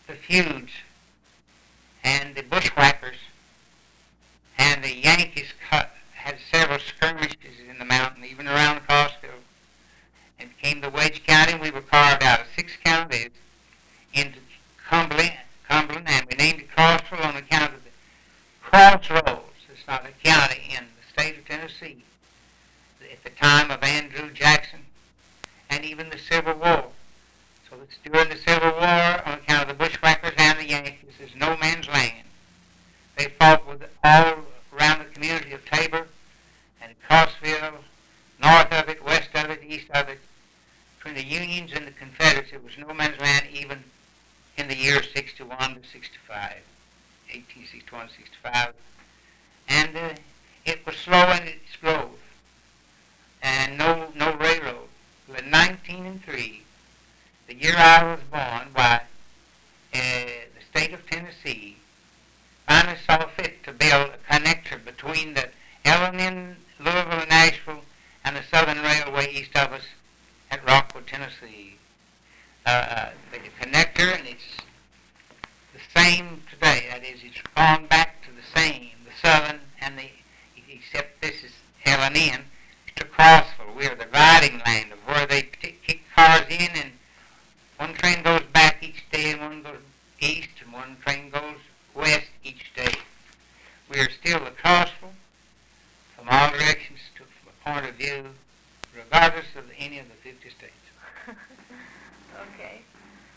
the feuds and the bushwhackers and the Yankees had several skirmishes in the mountain, even around Crossville, and became the Wedge County. We were carved out of 6 counties into Cumberland, and we named it Crossville on account of the crossroads. It's not a county in the state of Tennessee at the time of Andrew Jackson and even the Civil War. So it's during the Civil War, on account of the bushwhackers and the Yankees, there's no man's land. They fought with all around the community of Tabor and Crossville, north of it, west of it, east of it. Between the Unions and the Confederates, it was no man's land even in the years 61 to 65, 1861 to 65. And it was slow in its growth, and no railroad. But 1903, the year I was born, the state of Tennessee finally saw fit to build a connector between the L&N, Louisville, and Nashville, and the Southern Railway east of us at Rockwood, Tennessee. The connector, and it's the same today. That is, it's gone back to the same, the Southern and except this is L&N, to Crossville. We are the riding land of where they kick cars in, and one train goes back each day, and one goes east, and one train goes west each day. We are still the Crossville from all directions from a point of view, regardless of any of the 50 states. Okay.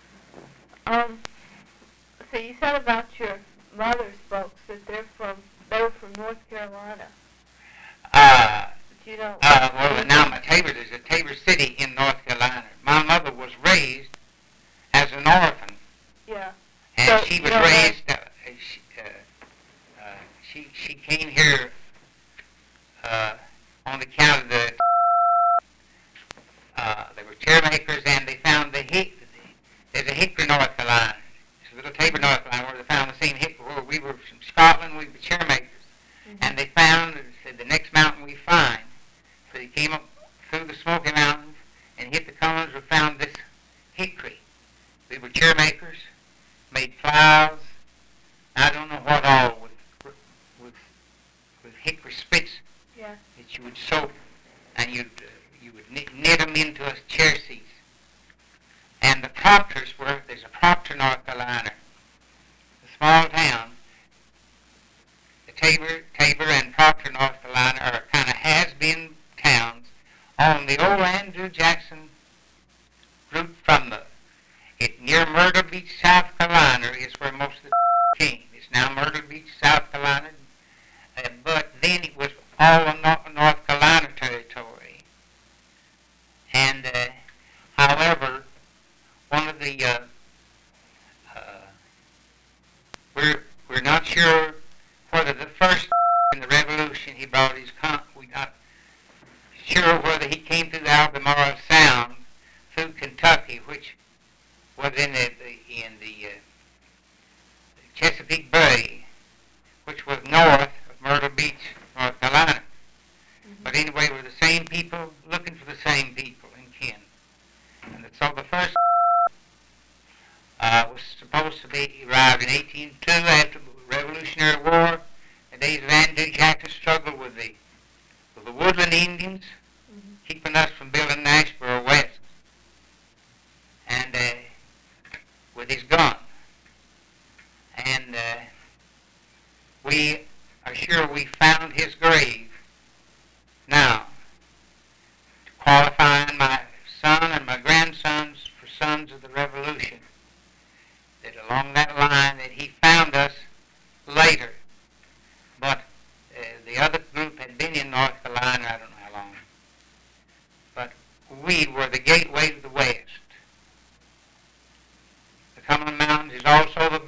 So you said about your mother's folks that they were from North Carolina. You know. Well, now there's a Tabor City in North Carolina. My mother was raised as an orphan. Yeah. And so, she was raised. She came here on account of they were chair makers, and they found there's a Hickory, North Carolina. It's a little Tabor, North Carolina, where they found the same Hickory. Where we were from Scotland, we were chair makers. Mm-hmm. And they found, said, the next mountain we find. So they came up through the Smoky Mountains and hit the cones and found this hickory. We were chair makers, made plows. I don't know what all with hickory spits that you would soak, and you would knit them into a chair seats. And the Proctors there's a Proctor, North Carolina, a small town. The Tabor and Proctor, North Carolina are kind of has-been towns on the old Andrew Jackson route from near Myrtle Beach, South Carolina is where most of the came. It's now Myrtle Beach, South Carolina, but then it was all North Carolina territory. And however, one of the we're not sure whether the first in the Revolution he brought his we're not sure whether he came through the Albemarle Sound through Kentucky, which was in the Chesapeake Bay, which was north of Myrtle Beach, North Carolina. Mm-hmm. But anyway, we're the same people looking for the same people in kin. And so the first was supposed to be arrived in 1802 after the Revolutionary War. The days of Andrew Jackson struggled with the Woodland Indians, keeping us from building Nashboro West, and with his gun. And we are sure we found his grave now, qualifying my son and my grandsons for sons of the Revolution, that along that line that he found us later. But the other group had been in North Carolina, I don't know how long. But we were the gateway to the West. The Cumberland Mountains is also the